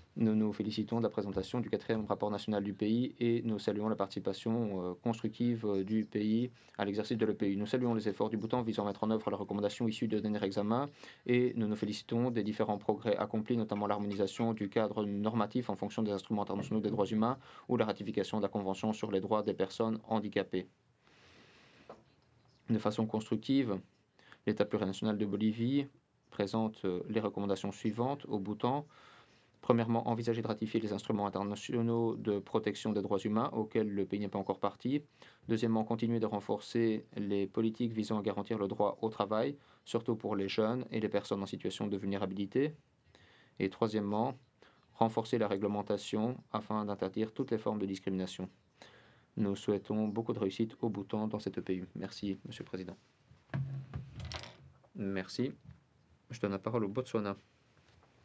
Nous nous félicitons de la présentation du quatrième rapport national du pays et nous saluons la participation constructive du pays à l'exercice de l'EPI. Nous saluons les efforts du Bhoutan visant à mettre en œuvre les recommandations issues du dernier examen et nous nous félicitons des différents progrès accomplis, notamment l'harmonisation du cadre normatif en fonction des instruments internationaux des droits humains ou la ratification de la Convention sur les droits des personnes handicapées. De façon constructive, l'État plurinational de Bolivie présente les recommandations suivantes au Bhoutan. Premièrement, envisager de ratifier les instruments internationaux de protection des droits humains auxquels le pays n'est pas encore parti. Deuxièmement, continuer de renforcer les politiques visant à garantir le droit au travail, surtout pour les jeunes et les personnes en situation de vulnérabilité. Et troisièmement, renforcer la réglementation afin d'interdire toutes les formes de discrimination. Nous souhaitons beaucoup de réussite au Bhoutan dans cette pays. Merci, Monsieur le Président. Merci. Je donne la parole au Botswana.